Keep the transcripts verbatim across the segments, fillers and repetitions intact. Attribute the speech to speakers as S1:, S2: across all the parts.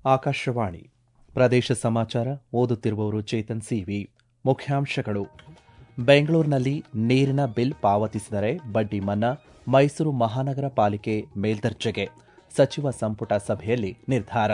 S1: ಆಕಾಶವಾಣಿ ಪ್ರದೇಶ ಸಮಾಚಾರ ಓದುತ್ತಿರುವವರು ಚೇತನ್ ಸಿವಿ. ಮುಖ್ಯಾಂಶಗಳು: ಬೆಂಗಳೂರಿನಲ್ಲಿ ನೀರಿನ ಬಿಲ್ ಪಾವತಿಸಿದರೆ ಬಡ್ಡಿ ಮನ್ನಾ, ಮೈಸೂರು ಮಹಾನಗರ ಪಾಲಿಕೆ ಮೇಲ್ದರ್ಜೆಗೆ ಸಚಿವ ಸಂಪುಟ ಸಭೆಯಲ್ಲಿ ನಿರ್ಧಾರ.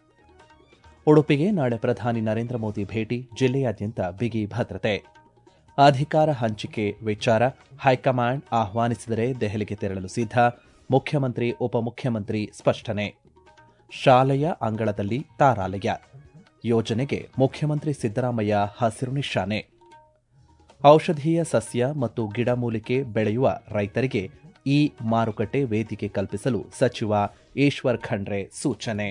S1: ಉಡುಪಿಗೆ ನಾಳೆ ಪ್ರಧಾನಿ ನರೇಂದ್ರ ಮೋದಿ ಭೇಟಿ, ಜಿಲ್ಲೆಯಾದ್ಯಂತ ಬಿಗಿ ಭದ್ರತೆ. ಅಧಿಕಾರ ಹಂಚಿಕೆ ವಿಚಾರ ಹೈಕಮಾಂಡ್ ಆಹ್ವಾನಿಸಿದರೆ ದೆಹಲಿಗೆ ತೆರಳಲು ಸಿದ್ಧ, ಮುಖ್ಯಮಂತ್ರಿ ಉಪಮುಖ್ಯಮಂತ್ರಿ ಸ್ಪಷ್ಟನೆ. ಶಾಲೆಯ ಅಂಗಳದಲ್ಲಿ ತಾರಾಲಯ ಯೋಜನೆಗೆ ಮುಖ್ಯಮಂತ್ರಿ ಸಿದ್ದರಾಮಯ್ಯ ಹಸಿರು ನಿಶಾನೆ. ಔಷಧೀಯ ಸಸ್ಯ ಮತ್ತು ಗಿಡಮೂಲಿಕೆ ಬೆಳೆಯುವ ರೈತರಿಗೆ ಇ ಮಾರುಕಟ್ಟೆ ವೇದಿಕೆ ಕಲ್ಪಿಸಲು ಸಚಿವ ಈಶ್ವರ್ ಖಂಡ್ರೆ ಸೂಚನೆ.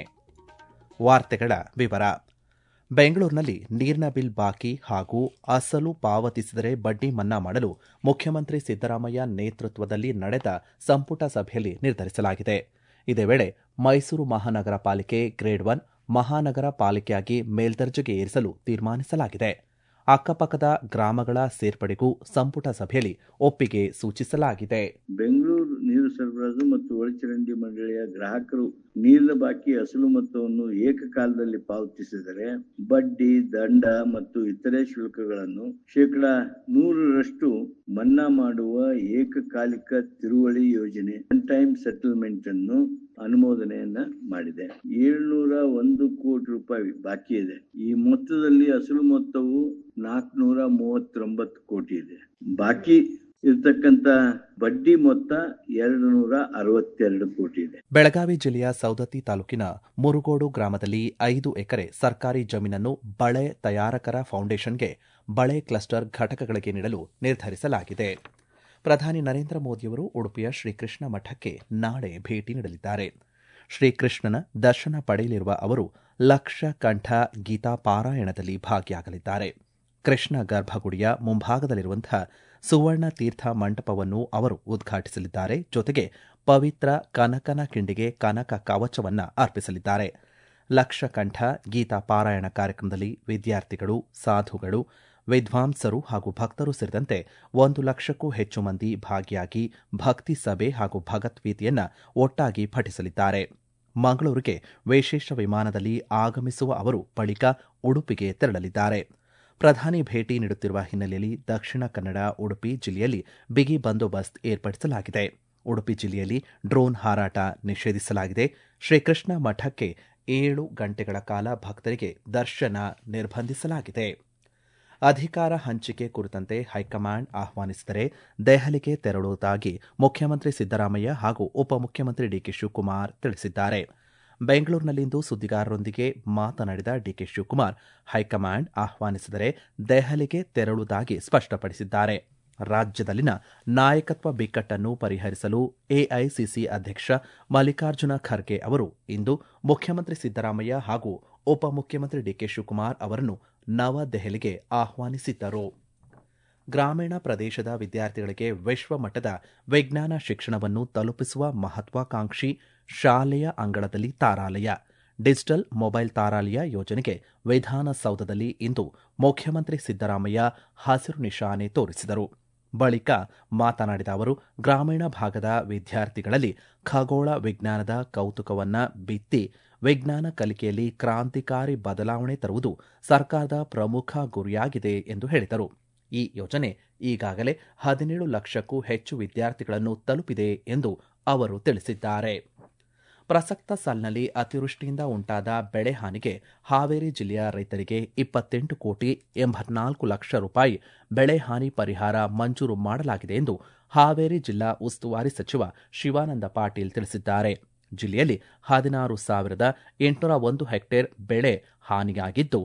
S1: ವಾರ್ತೆಗಳ ವಿವರ. ಬೆಂಗಳೂರಿನಲ್ಲಿ ನೀರಿನ ಬಿಲ್ ಬಾಕಿ ಹಾಗೂ ಅಸಲು ಪಾವತಿಸಿದರೆ ಬಡ್ಡಿ ಮನ್ನಾ ಮಾಡಲು ಮುಖ್ಯಮಂತ್ರಿ ಸಿದ್ದರಾಮಯ್ಯ ನೇತೃತ್ವದಲ್ಲಿ ನಡೆದ ಸಂಪುಟ ಸಭೆಯಲ್ಲಿ ನಿರ್ಧರಿಸಲಾಗಿದೆ. ಇದೇ ವೇಳೆ ಮೈಸೂರು ಮಹಾನಗರ ಪಾಲಿಕೆ ಗ್ರೇಡ್ ಒನ್ ಮಹಾನಗರ ಪಾಲಿಕೆಯಾಗಿ ಮೇಲ್ದರ್ಜೆಗೆ ಏರಿಸಲು ತೀರ್ಮಾನಿಸಲಾಗಿದೆ. ಅಕ್ಕಪಕ್ಕದ ಗ್ರಾಮಗಳ ಸೇರ್ಪಡೆಗೂ ಸಂಪುಟ ಸಭೆಯಲ್ಲಿ ಒಪ್ಪಿಗೆ ಸೂಚಿಸಲಾಗಿದೆ.
S2: ಬೆಂಗಳೂರು ನೀರು ಸರಬರಾಜು ಮತ್ತು ಒಳಚರಂಡಿ ಮಂಡಳಿಯ ಗ್ರಾಹಕರು ನೀರಿನ ಬಾಕಿ ಅಸಲು ಮೊತ್ತವನ್ನು ಏಕಕಾಲದಲ್ಲಿ ಪಾವತಿಸಿದರೆ ಬಡ್ಡಿ, ದಂಡ ಮತ್ತು ಇತರೆ ಶುಲ್ಕಗಳನ್ನು ಶೇಕಡಾ ನೂರರಷ್ಟು ಮನ್ನಾ ಮಾಡುವ ಏಕಕಾಲಿಕ ತಿರುವಳಿ ಯೋಜನೆ ಒನ್ ಟೈಮ್ ಸೆಟಲ್ಮೆಂಟ್ ಅನ್ನು ಅನುಮೋದನೆಯನ್ನ ಮಾಡಿದೆ. ಏಳ್ನೂರ ಒಂದು ಕೋಟಿ ರೂಪಾಯಿ ಬಾಕಿ ಇದೆ. ಈ ಮೊತ್ತದಲ್ಲಿ ಅಸಲು ಮೊತ್ತವು ನಾಲ್ಕುನೂರ ಮೂವತ್ತೊಂಬತ್ತು ಕೋಟಿ ಇದೆ. ಬಾಕಿ ಇರತಕ್ಕಂತ ಬಡ್ಡಿ ಮೊತ್ತ ಎರಡು ನೂರ ಅರವತ್ತೆರಡು ಕೋಟಿ ಇದೆ.
S1: ಬೆಳಗಾವಿ ಜಿಲ್ಲೆಯ ಸೌದತ್ತಿ ತಾಲೂಕಿನ ಮುರುಗೋಡು ಗ್ರಾಮದಲ್ಲಿ ಐದು ಎಕರೆ ಸರ್ಕಾರಿ ಜಮೀನನ್ನು ಬಳೆ ತಯಾರಕರ ಫೌಂಡೇಶನ್ಗೆ ಬಳೆ ಕ್ಲಸ್ಟರ್ ಘಟಕಗಳಿಗೆ ನೀಡಲು ನಿರ್ಧರಿಸಲಾಗಿದೆ. ಪ್ರಧಾನಿ ನರೇಂದ್ರ ಮೋದಿಯವರು ಉಡುಪಿಯ ಶ್ರೀಕೃಷ್ಣ ಮಠಕ್ಕೆ ನಾಳೆ ಭೇಟಿ ನೀಡಲಿದ್ದಾರೆ. ಶ್ರೀಕೃಷ್ಣನ ದರ್ಶನ ಪಡೆಯಲಿರುವ ಅವರು ಲಕ್ಷ ಕಂಠ ಗೀತಾ ಪಾರಾಯಣದಲ್ಲಿ ಭಾಗಿಯಾಗಲಿದ್ದಾರೆ. ಕೃಷ್ಣ ಗರ್ಭಗುಡಿಯ ಮುಂಭಾಗದಲ್ಲಿರುವಂತಹ ಸುವರ್ಣ ತೀರ್ಥ ಮಂಟಪವನ್ನು ಅವರು ಉದ್ಘಾಟಿಸಲಿದ್ದಾರೆ. ಜೊತೆಗೆ ಪವಿತ್ರ ಕನಕನ ಕಿಂಡಿಗೆ ಕನಕ ಕವಚವನ್ನು ಅರ್ಪಿಸಲಿದ್ದಾರೆ. ಲಕ್ಷ ಕಂಠ ಗೀತಾ ಪಾರಾಯಣ ಕಾರ್ಯಕ್ರಮದಲ್ಲಿ ವಿದ್ಯಾರ್ಥಿಗಳು, ಸಾಧುಗಳು, ವಿದ್ವಾಂಸರು ಹಾಗೂ ಭಕ್ತರು ಸೇರಿದಂತೆ ಒಂದು ಲಕ್ಷಕ್ಕೂ ಹೆಚ್ಚು ಮಂದಿ ಭಾಗಿಯಾಗಿ ಭಕ್ತಿ ಸಭೆ ಹಾಗೂ ಭಗವದ್ಗೀತೆಯನ್ನು ಒಟ್ಟಾಗಿ ಪಠಿಸಲಿದ್ದಾರೆ. ಮಂಗಳೂರಿಗೆ ವಿಶೇಷ ವಿಮಾನದಲ್ಲಿ ಆಗಮಿಸುವ ಅವರು ಬಳಿಕ ಉಡುಪಿಗೆ ತೆರಳಲಿದ್ದಾರೆ. ಪ್ರಧಾನಿ ಭೇಟಿ ನೀಡುತ್ತಿರುವ ಹಿನ್ನೆಲೆಯಲ್ಲಿ ದಕ್ಷಿಣ ಕನ್ನಡ, ಉಡುಪಿ ಜಿಲ್ಲೆಯಲ್ಲಿ ಬಿಗಿ ಬಂದೋಬಸ್ತ್ ಏರ್ಪಡಿಸಲಾಗಿದೆ. ಉಡುಪಿ ಜಿಲ್ಲೆಯಲ್ಲಿ ಡ್ರೋನ್ ಹಾರಾಟ ನಿಷೇಧಿಸಲಾಗಿದೆ. ಶ್ರೀಕೃಷ್ಣ ಮಠಕ್ಕೆ ಏಳು ಗಂಟೆಗಳ ಕಾಲ ಭಕ್ತರಿಗೆ ದರ್ಶನ ನಿರ್ಬಂಧಿಸಲಾಗಿದೆ. ಅಧಿಕಾರ ಹಂಚಿಕೆ ಕುರಿತಂತೆ ಹೈಕಮಾಂಡ್ ಆಹ್ವಾನಿಸಿದರೆ ದೆಹಲಿಗೆ ತೆರಳುವುದಾಗಿ ಮುಖ್ಯಮಂತ್ರಿ ಸಿದ್ದರಾಮಯ್ಯ ಹಾಗೂ ಉಪಮುಖ್ಯಮಂತ್ರಿ ಡಿಕೆ ಶಿವಕುಮಾರ್ ತಿಳಿಸಿದ್ದಾರೆ. ಬೆಂಗಳೂರಿನಲ್ಲಿಂದು ಸುದ್ದಿಗಾರರೊಂದಿಗೆ ಮಾತನಾಡಿದ ಡಿಕೆ ಶಿವಕುಮಾರ್, ಹೈಕಮಾಂಡ್ ಆಹ್ವಾನಿಸಿದರೆ ದೆಹಲಿಗೆ ತೆರಳುವುದಾಗಿ ಸ್ಪಷ್ಟಪಡಿಸಿದ್ದಾರೆ. ರಾಜ್ಯದಲ್ಲಿನ ನಾಯಕತ್ವ ಬಿಕ್ಕಟ್ಟನ್ನು ಪರಿಹರಿಸಲು ಎಐಸಿಸಿ ಅಧ್ಯಕ್ಷ ಮಲ್ಲಿಕಾರ್ಜುನ ಖರ್ಗೆ ಅವರು ಇಂದು ಮುಖ್ಯಮಂತ್ರಿ ಸಿದ್ದರಾಮಯ್ಯ ಹಾಗೂ ಉಪಮುಖ್ಯಮಂತ್ರಿ ಡಿಕೆ ಶಿವಕುಮಾರ್ ಅವರನ್ನು ನವದೆಹಲಿಗೆ ಆಹ್ವಾನಿಸಿದ್ದರು. ಗ್ರಾಮೀಣ ಪ್ರದೇಶದ ವಿದ್ಯಾರ್ಥಿಗಳಿಗೆ ವಿಶ್ವಮಟ್ಟದ ವಿಜ್ಞಾನ ಶಿಕ್ಷಣವನ್ನು ತಲುಪಿಸುವ ಮಹತ್ವಾಕಾಂಕ್ಷಿ ಶಾಲೆಯ ಅಂಗಳದಲ್ಲಿ ತಾರಾಲಯ ಡಿಜಿಟಲ್ ಮೊಬೈಲ್ ತಾರಾಲಯ ಯೋಜನೆಗೆ ವಿಧಾನಸೌಧದಲ್ಲಿ ಇಂದು ಮುಖ್ಯಮಂತ್ರಿ ಸಿದ್ದರಾಮಯ್ಯ ಹಸಿರು ನಿಶಾನೆ ತೋರಿಸಿದರು. ಬಳಿಕ ಮಾತನಾಡಿದ ಅವರು, ಗ್ರಾಮೀಣ ಭಾಗದ ವಿದ್ಯಾರ್ಥಿಗಳಲ್ಲಿ ಖಗೋಳ ವಿಜ್ಞಾನದ ಕೌತುಕವನ್ನು ಬಿತ್ತಿ ವಿಜ್ಞಾನ ಕಲಿಕೆಯಲ್ಲಿ ಕ್ರಾಂತಿಕಾರಿ ಬದಲಾವಣೆ ತರುವುದು ಸರ್ಕಾರದ ಪ್ರಮುಖ ಗುರಿಯಾಗಿದೆ ಎಂದು ಹೇಳಿದರು. ಈ ಯೋಜನೆ ಈಗಾಗಲೇ ಹದಿನೇಳು ಲಕ್ಷಕ್ಕೂ ಹೆಚ್ಚು ವಿದ್ಯಾರ್ಥಿಗಳನ್ನು ತಲುಪಿದೆ ಎಂದು ಅವರು ತಿಳಿಸಿದ್ದಾರೆ. ಪ್ರಸಕ್ತ ಸಾಲಿನಲ್ಲಿ ಅತಿವೃಷ್ಟಿಯಿಂದ ಉಂಟಾದ ಬೆಳೆ ಹಾನಿಗೆ ಹಾವೇರಿ ಜಿಲ್ಲೆಯ ರೈತರಿಗೆ ಇಪ್ಪತ್ತೆಂಟು ಕೋಟಿ ಎಂಬತ್ನಾಲ್ಕು ಲಕ್ಷ ರೂಪಾಯಿ ಬೆಳೆ ಹಾನಿ ಪರಿಹಾರ ಮಂಜೂರು ಮಾಡಲಾಗಿದೆ ಎಂದು ಹಾವೇರಿ ಜಿಲ್ಲಾ ಉಸ್ತುವಾರಿ ಸಚಿವ ಶಿವಾನಂದ ಪಾಟೀಲ್ ತಿಳಿಸಿದ್ದಾರೆ. ಜಿಲ್ಲೆಯಲ್ಲಿ ಹದಿನಾರು ಸಾವಿರದ ಎಂಟುನೂರ ಒಂದು ಹೆಕ್ಟೇರ್ ಬೆಳೆ ಹಾನಿಯಾಗಿದ್ದು,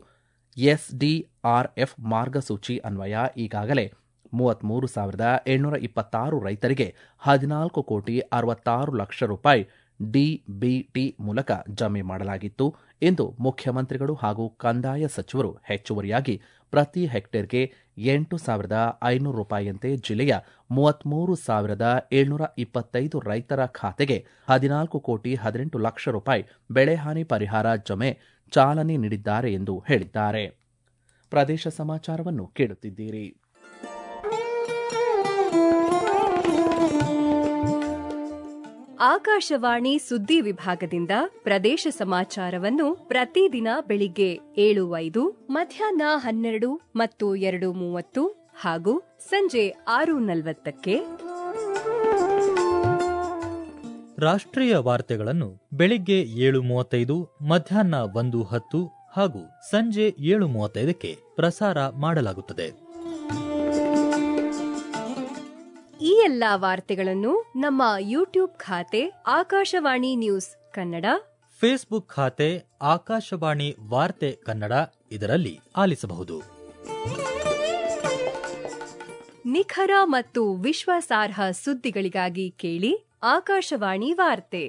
S1: ಎಸ್ಡಿಆರ್ಎಫ್ ಮಾರ್ಗಸೂಚಿ ಅನ್ವಯ ಈಗಾಗಲೇ ಮೂವತ್ಮೂರು ಸಾವಿರದ ಏಳ್ನೂರ ಇಪ್ಪತ್ತಾರು ರೈತರಿಗೆ ಹದಿನಾಲ್ಕು ಕೋಟಿ ಅರವತ್ತಾರು ಲಕ್ಷ ರೂಪಾಯಿ ಡಿಬಿಟಿ ಮೂಲಕ ಜಮೆ ಮಾಡಲಾಗಿತ್ತು ಎಂದು ಮುಖ್ಯಮಂತ್ರಿಗಳು ಹಾಗೂ ಕಂದಾಯ ಸಚಿವರು ಹೆಚ್ಚುವರಿಯಾಗಿ ಪ್ರತಿ ಹೆಕ್ಟೇರ್ಗೆ ಎಂಟು ಸಾವಿರದ ಐನೂರು ರೂಪಾಯಿಯಂತೆ ಜಿಲ್ಲೆಯ ಮೂವತ್ಮೂರು ಸಾವಿರದ ಏಳ್ನೂರ ಇಪ್ಪತ್ತೈದು ರೈತರ ಖಾತೆಗೆ ಹದಿನಾಲ್ಕು ಕೋಟಿ ಹದಿನೆಂಟು ಲಕ್ಷ ರೂಪಾಯಿ ಬೆಳೆಹಾನಿ ಪರಿಹಾರ ಜಮೆ ಚಾಲನೆ ನೀಡಿದ್ದಾರೆ ಎಂದು ಹೇಳಿದ್ದಾರೆ. ಪ್ರದೇಶ ಸಮಾಚಾರವನ್ನು ಕೇಳುತ್ತಿದ್ದೀರಿ.
S3: ಆಕಾಶವಾಣಿ ಸುದ್ದಿ ವಿಭಾಗದಿಂದ ಪ್ರದೇಶ ಸಮಾಚಾರವನ್ನು ಪ್ರತಿದಿನ ಬೆಳಿಗ್ಗೆ ಏಳು ಐದು, ಮಧ್ಯಾಹ್ನ ಹನ್ನೆರಡು ಮತ್ತು ಎರಡು ಮೂವತ್ತು ಹಾಗೂ ಸಂಜೆ ಆರು ನಲವತ್ತಕ್ಕೆ.
S4: ರಾಷ್ಟ್ರೀಯ ವಾರ್ತೆಗಳನ್ನು ಬೆಳಿಗ್ಗೆ ಏಳು ಮೂವತ್ತೈದು, ಮಧ್ಯಾಹ್ನ ಒಂದು ಹತ್ತು ಹಾಗೂ ಸಂಜೆ ಏಳು ಮೂವತ್ತೈದಕ್ಕೆ ಪ್ರಸಾರ ಮಾಡಲಾಗುತ್ತದೆ.
S3: ಈ ಎಲ್ಲಾ ವಾರ್ತೆಗಳನ್ನು ನಮ್ಮ ಯೂಟ್ಯೂಬ್ ಖಾತೆ ಆಕಾಶವಾಣಿ ನ್ಯೂಸ್ ಕನ್ನಡ,
S4: ಫೇಸ್ಬುಕ್ ಖಾತೆ ಆಕಾಶವಾಣಿ ವಾರ್ತೆ ಕನ್ನಡ ಇದರಲ್ಲಿ ಆಲಿಸಬಹುದು.
S3: ನಿಖರ ಮತ್ತು ವಿಶ್ವಾಸಾರ್ಹ ಸುದ್ದಿಗಳಿಗಾಗಿ ಕೇಳಿ ಆಕಾಶವಾಣಿ ವಾರ್ತೆ.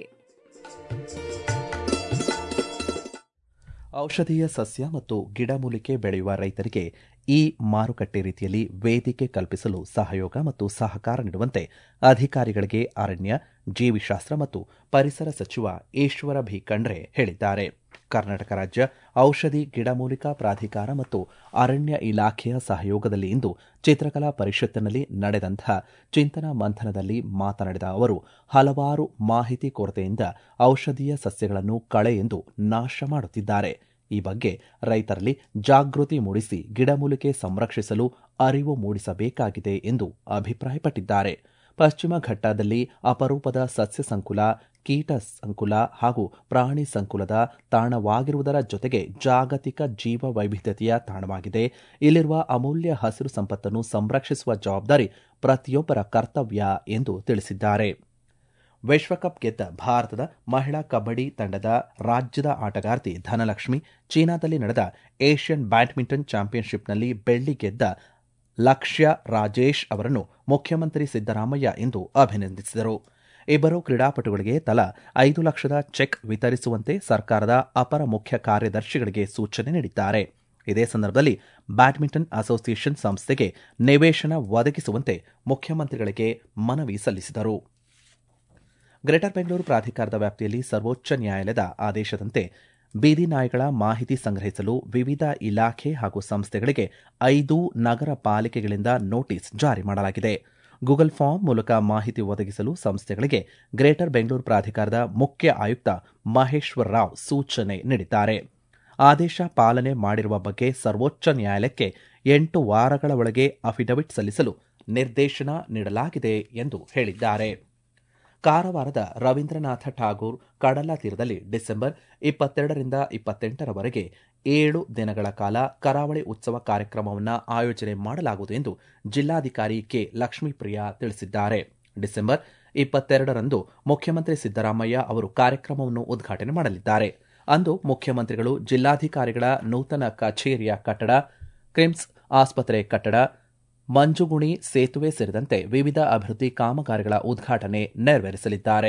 S1: ಔಷಧೀಯ ಸಸ್ಯ ಮತ್ತು ಗಿಡಮೂಲಿಕೆ ಬೆಳೆಯುವ ರೈತರಿಗೆ ಈ ಮಾರುಕಟ್ಟೆ ರೀತಿಯಲ್ಲಿ ವೇದಿಕೆ ಕಲ್ಪಿಸಲು ಸಹಯೋಗ ಮತ್ತು ಸಹಕಾರ ನೀಡುವಂತೆ ಅಧಿಕಾರಿಗಳಿಗೆ ಅರಣ್ಯ, ಜೀವಿಶಾಸ್ತ್ರ ಮತ್ತು ಪರಿಸರ ಸಚಿವ ಈಶ್ವರ ಭಿ ಖಂಡ್ರೆ ಹೇಳಿದ್ದಾರೆ. ಕರ್ನಾಟಕ ರಾಜ್ಯ ಔಷಧಿ ಗಿಡಮೂಲಿಕಾ ಪ್ರಾಧಿಕಾರ ಮತ್ತು ಅರಣ್ಯ ಇಲಾಖೆಯ ಸಹಯೋಗದಲ್ಲಿ ಇಂದು ಚಿತ್ರಕಲಾ ಪರಿಷತ್ತಿನಲ್ಲಿ ನಡೆದಂತಹ ಚಿಂತನಾ ಮಂಥನದಲ್ಲಿ ಮಾತನಾಡಿದ ಅವರು, ಹಲವಾರು ಮಾಹಿತಿ ಕೊರತೆಯಿಂದ ಔಷಧೀಯ ಸಸ್ಯಗಳನ್ನು ಕಳೆ ಎಂದು ನಾಶ ಮಾಡುತ್ತಿದ್ದಾರೆ. ಈ ಬಗ್ಗೆ ರೈತರಲ್ಲಿ ಜಾಗೃತಿ ಮೂಡಿಸಿ ಗಿಡಮೂಲಿಕೆ ಸಂರಕ್ಷಿಸಲು ಅರಿವು ಮೂಡಿಸಬೇಕಾಗಿದೆ ಎಂದು ಅಭಿಪ್ರಾಯಪಟ್ಟಿದ್ದಾರೆ. ಪಶ್ಚಿಮ ಘಟ್ಟದಲ್ಲಿ ಅಪರೂಪದ ಸಸ್ಯ ಸಂಕುಲ, ಕೀಟ ಸಂಕುಲ ಹಾಗೂ ಪ್ರಾಣಿ ಸಂಕುಲದ ತಾಣವಾಗಿರುವುದರ ಜೊತೆಗೆ ಜಾಗತಿಕ ಜೀವ ವೈವಿಧ್ಯತೆಯ ತಾಣವಾಗಿದೆ. ಇಲ್ಲಿರುವ ಅಮೂಲ್ಯ ಹಸಿರು ಸಂಪತ್ತನ್ನು ಸಂರಕ್ಷಿಸುವ ಜವಾಬ್ದಾರಿ ಪ್ರತಿಯೊಬ್ಬರ ಕರ್ತವ್ಯ ಎಂದು ತಿಳಿಸಿದ್ದಾರೆ. ವಿಶ್ವಕಪ್ ಗೆದ್ದ ಭಾರತದ ಮಹಿಳಾ ಕಬಡ್ಡಿ ತಂಡದ ರಾಜ್ಯದ ಆಟಗಾರ್ತಿ ಧನಲಕ್ಷ್ಮಿ ಚೀನಾದಲ್ಲಿ ನಡೆದ ಏಷ್ಯನ್ ಬ್ಯಾಡ್ಮಿಂಟನ್ ಚಾಂಪಿಯನ್ಶಿಪ್ನಲ್ಲಿ ಬೆಳ್ಳಿ ಗೆದ್ದ ಲಕ್ಷ್ಯ ರಾಜೇಶ್ ಅವರನ್ನು ಮುಖ್ಯಮಂತ್ರಿ ಸಿದ್ದರಾಮಯ್ಯ ಇಂದು ಅಭಿನಂದಿಸಿದರು. ಇಬ್ಬರು ಕ್ರೀಡಾಪಟುಗಳಿಗೆ ತಲಾ ಐದು ಲಕ್ಷದ ಚೆಕ್ ವಿತರಿಸುವಂತೆ ಸರ್ಕಾರದ ಅಪರ ಮುಖ್ಯ ಕಾರ್ಯದರ್ಶಿಗಳಿಗೆ ಸೂಚನೆ ನೀಡಿದ್ದಾರೆ. ಇದೇ ಸಂದರ್ಭದಲ್ಲಿ ಬ್ಯಾಡ್ಮಿಂಟನ್ ಅಸೋಸಿಯೇಷನ್ ಸಂಸ್ಥೆಗೆ ನಿವೇಶನ ಒದಗಿಸುವಂತೆ ಮುಖ್ಯಮಂತ್ರಿಗಳಿಗೆ ಮನವಿ ಸಲ್ಲಿಸಿದರು. ಗ್ರೇಟರ್ ಬೆಂಗಳೂರು ಪ್ರಾಧಿಕಾರದ ವ್ಯಾಪ್ತಿಯಲ್ಲಿ ಸರ್ವೋಚ್ಚ ನ್ಯಾಯಾಲಯದ ಆದೇಶದಂತೆ ಬೀದಿ ನಾಯಿಗಳ ಮಾಹಿತಿ ಸಂಗ್ರಹಿಸಲು ವಿವಿಧ ಇಲಾಖೆ ಹಾಗೂ ಸಂಸ್ಥೆಗಳಿಗೆ ಐದು ನಗರ ಪಾಲಿಕೆಗಳಿಂದ ನೋಟಿಸ್ ಜಾರಿ ಮಾಡಲಾಗಿದೆ. ಗೂಗಲ್ ಫಾರ್ಮ್ ಮೂಲಕ ಮಾಹಿತಿ ಒದಗಿಸಲು ಸಂಸ್ಥೆಗಳಿಗೆ ಗ್ರೇಟರ್ ಬೆಂಗಳೂರು ಪ್ರಾಧಿಕಾರದ ಮುಖ್ಯ ಆಯುಕ್ತ ಮಹೇಶ್ವರ ರಾವ್ ಸೂಚನೆ ನೀಡಿದ್ದಾರೆ. ಆದೇಶ ಪಾಲನೆ ಮಾಡಿರುವ ಬಗ್ಗೆ ಸರ್ವೋಚ್ಚ ನ್ಯಾಯಾಲಯಕ್ಕೆ ಎಂಟು ವಾರಗಳ ಒಳಗೆ ಅಫಿಡವಿಟ್ ಸಲ್ಲಿಸಲು ನಿರ್ದೇಶನ ನೀಡಲಾಗಿದೆ ಎಂದು ಹೇಳಿದ್ದಾರೆ. ಕಾರವಾರದ ರವೀಂದ್ರನಾಥ ಠಾಗೂರ್ ಕಡಲ ತೀರದಲ್ಲಿ ಡಿಸೆಂಬರ್ ಇಪ್ಪತ್ತೆರಡರಿಂದ ಇಪ್ಪತ್ತೆಂಟರವರೆಗೆ ಏಳು ದಿನಗಳ ಕಾಲ ಕರಾವಳಿ ಉತ್ಸವ ಕಾರ್ಯಕ್ರಮವನ್ನು ಆಯೋಜನೆ ಮಾಡಲಾಗುವುದು ಎಂದು ಜಿಲ್ಲಾಧಿಕಾರಿ ಕೆ ಲಕ್ಷ್ಮೀಪ್ರಿಯಾ ತಿಳಿಸಿದ್ದಾರೆ. ಡಿಸೆಂಬರ್ ಇಪ್ಪತ್ತೆರಡರಂದು ಮುಖ್ಯಮಂತ್ರಿ ಸಿದ್ದರಾಮಯ್ಯ ಅವರು ಕಾರ್ಯಕ್ರಮವನ್ನು ಉದ್ಘಾಟನೆ ಮಾಡಲಿದ್ದಾರೆ. ಅಂದು ಮುಖ್ಯಮಂತ್ರಿಗಳು ಜಿಲ್ಲಾಧಿಕಾರಿಗಳ ನೂತನ ಕಚೇರಿಯ ಕಟ್ಟಡ, ಕ್ರಿಮ್ಸ್ ಆಸ್ಪತ್ರೆ ಕಟ್ಟಡ, ಮಂಜುಗುಣಿ ಸೇತುವೆ ಸೇರಿದಂತೆ ವಿವಿಧ ಅಭಿವೃದ್ಧಿ ಕಾಮಗಾರಿಗಳ ಉದ್ಘಾಟನೆ ನೆರವೇರಿಸಲಿದ್ದಾರೆ.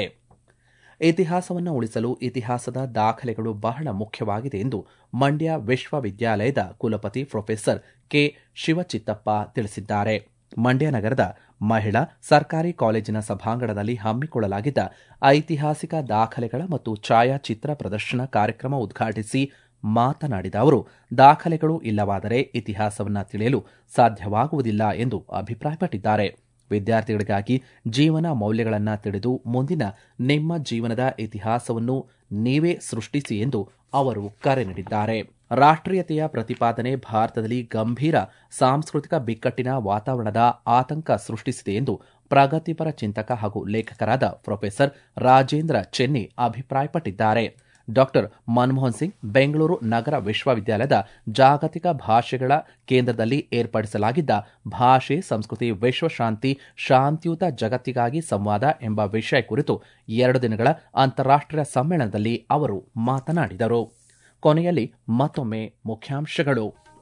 S1: ಇತಿಹಾಸವನ್ನು ಉಳಿಸಲು ಇತಿಹಾಸದ ದಾಖಲೆಗಳು ಬಹಳ ಮುಖ್ಯವಾಗಿದೆ ಎಂದು ಮಂಡ್ಯ ವಿಶ್ವವಿದ್ಯಾಲಯದ ಕುಲಪತಿ ಪ್ರೊಫೆಸರ್ ಕೆ ಶಿವಚಿತ್ತಪ್ಪ ತಿಳಿಸಿದ್ದಾರೆ. ಮಂಡ್ಯ ನಗರದ ಮಹಿಳಾ ಸರ್ಕಾರಿ ಕಾಲೇಜಿನ ಸಭಾಂಗಣದಲ್ಲಿ ಹಮ್ಮಿಕೊಳ್ಳಲಾಗಿದ್ದ ಐತಿಹಾಸಿಕ ದಾಖಲೆಗಳ ಮತ್ತು ಛಾಯಾಚಿತ್ರ ಪ್ರದರ್ಶನ ಕಾರ್ಯಕ್ರಮ ಉದ್ಘಾಟಿಸಿ ಮಾತನಾಡಿದ ಅವರು, ದಾಖಲೆಗಳು ಇಲ್ಲವಾದರೆ ಇತಿಹಾಸವನ್ನು ತಿಳಿಯಲು ಸಾಧ್ಯವಾಗುವುದಿಲ್ಲ ಎಂದು ಅಭಿಪ್ರಾಯಪಟ್ಟಿದ್ದಾರೆ. ವಿದ್ಯಾರ್ಥಿಗಳಿಗಾಗಿ ಜೀವನ ಮೌಲ್ಯಗಳನ್ನು ತಿಳಿದು ಮುಂದಿನ ನಿಮ್ಮ ಜೀವನದ ಇತಿಹಾಸವನ್ನು ನೀವೇ ಸೃಷ್ಟಿಸಿ ಎಂದು ಅವರು ಕರೆ ನೀಡಿದ್ದಾರೆ. ರಾಷ್ಟ್ರೀಯತೆಯ ಪ್ರತಿಪಾದನೆ ಭಾರತದಲ್ಲಿ ಗಂಭೀರ ಸಾಂಸ್ಕೃತಿಕ ಬಿಕ್ಕಟ್ಟಿನ ವಾತಾವರಣದ ಆತಂಕ ಸೃಷ್ಟಿಸಿದೆ ಎಂದು ಪ್ರಗತಿಪರ ಚಿಂತಕ ಹಾಗೂ ಲೇಖಕರಾದ ಪ್ರೊಫೆಸರ್ ರಾಜೇಂದ್ರ ಚೆನ್ನಿ ಅಭಿಪ್ರಾಯಪಟ್ಟಿದ್ದಾರೆ. ಡಾಕ್ಟರ್ ಮನಮೋಹನ್ ಸಿಂಗ್ ಬೆಂಗಳೂರು ನಗರ ವಿಶ್ವವಿದ್ಯಾಲಯದ ಜಾಗತಿಕ ಭಾಷೆಗಳ ಕೇಂದ್ರದಲ್ಲಿ ಏರ್ಪಡಿಸಲಾಗಿದ್ದ ಭಾಷೆ ಸಂಸ್ಕೃತಿ ವಿಶ್ವಶಾಂತಿ ಶಾಂತಿಯುತ ಜಗತ್ತಿಗಾಗಿ ಸಂವಾದ ಎಂಬ ವಿಷಯ ಕುರಿತು ಎರಡು ದಿನಗಳ ಅಂತಾರಾಷ್ಟ್ರೀಯ ಸಮ್ಮೇಳನದಲ್ಲಿ ಅವರು ಮಾತನಾಡಿದರು. ಕೊನೆಯಲ್ಲಿ ಮತ್ತೊಮ್ಮೆ ಮುಖ್ಯಾಂಶಗಳು.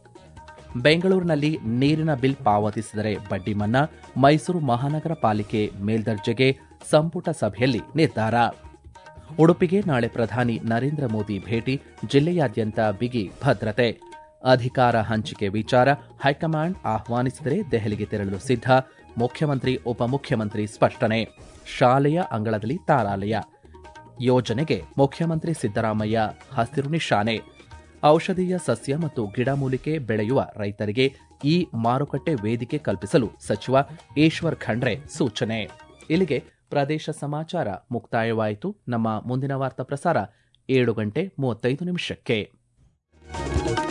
S1: ಬೆಂಗಳೂರಿನಲ್ಲಿ ನೀರಿನ ಬಿಲ್ ಪಾವತಿಸಿದರೆ ಬಡ್ಡಿ ಮನ್ನಾ, ಮೈಸೂರು ಮಹಾನಗರ ಪಾಲಿಕೆ ಮೇಲ್ದರ್ಜೆಗೆ ಸಂಪುಟ ಸಭೆಯಲ್ಲಿ ನಿರ್ಧಾರ. ಉಡುಪಿಗೆ ನಾಳೆ ಪ್ರಧಾನಿ ನರೇಂದ್ರ ಮೋದಿ ಭೇಟಿ, ಜಿಲ್ಲೆಯಾದ್ಯಂತ ಬಿಗಿ ಭದ್ರತೆ. ಅಧಿಕಾರ ಹಂಚಿಕೆ ವಿಚಾರ ಹೈಕಮಾಂಡ್ ಆಹ್ವಾನಿಸಿದರೆ ದೆಹಲಿಗೆ ತೆರಳಲು ಸಿದ್ಧ, ಮುಖ್ಯಮಂತ್ರಿ ಉಪಮುಖ್ಯಮಂತ್ರಿ ಸ್ಪಷ್ಟನೆ. ಶಾಲೆಯ ಅಂಗಳದಲ್ಲಿ ತಾರಾಲಯ ಯೋಜನೆಗೆ ಮುಖ್ಯಮಂತ್ರಿ ಸಿದ್ದರಾಮಯ್ಯ ಹಸಿರು ನಿಶಾನೆ. ಔಷಧೀಯ ಸಸ್ಯ ಮತ್ತು ಗಿಡಮೂಲಿಕೆ ಬೆಳೆಯುವ ರೈತರಿಗೆ ಈ ಮಾರುಕಟ್ಟೆ ವೇದಿಕೆ ಕಲ್ಪಿಸಲು ಸಚಿವ ಈಶ್ವರ್ ಖಂಡ್ರೆ ಸೂಚನೆ. ಇಲ್ಲಿಗೆ ಪ್ರದೇಶ ಸಮಾಚಾರ ಮುಕ್ತಾಯವಾಯಿತು. ನಮ್ಮ ಮುಂದಿನ ವಾರ್ತಾ ಪ್ರಸಾರ ಏಳು ಗಂಟೆ ಮೂವತ್ತೈದು ನಿಮಿಷಕ್ಕೆ.